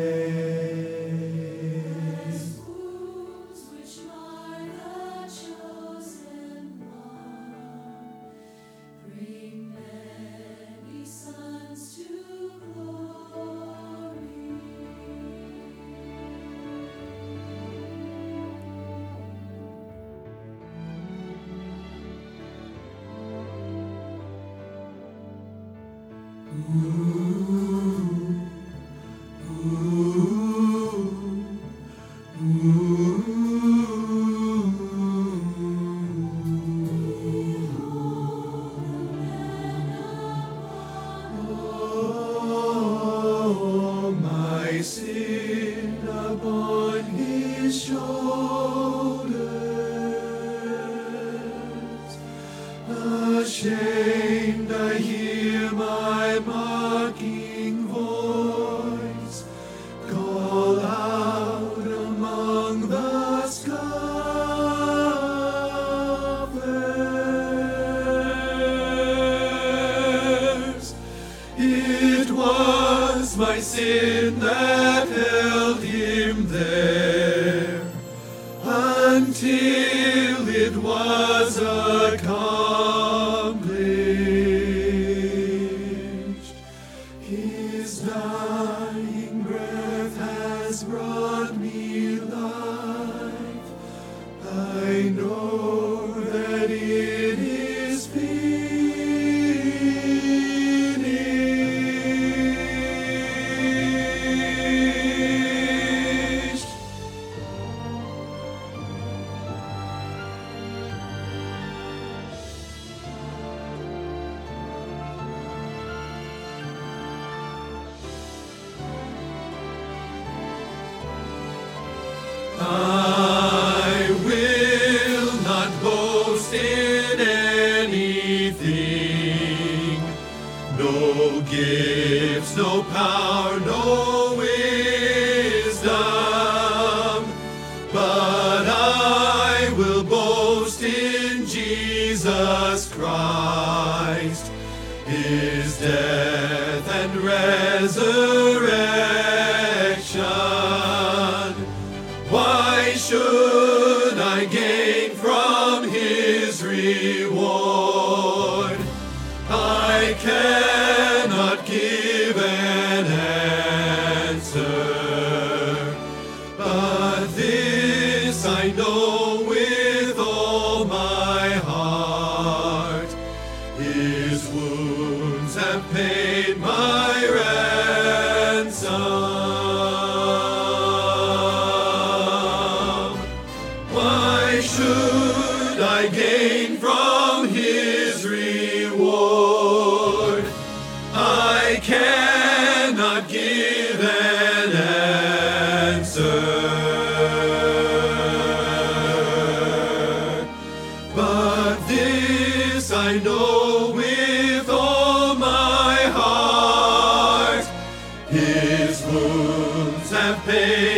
Wounds which mar the chosen one bring many sons to glory. Oh, my sin upon his shoulders. Ashamed, I hear my mocking voice call out among the scoffers. It was my sin that held him there until it was accomplished. His dying breath has brought me life. I know that it is finished. I will not boast in anything, no gifts, no power, no wisdom, but I will boast in Jesus Christ, his death and resurrection. Why should I gain from his reward? I cannot give an answer, but this I know with all my heart: his wounds have paid my ransom. Why should I gain from his reward? I cannot give an answer, but this I know with all my heart: his wounds have paid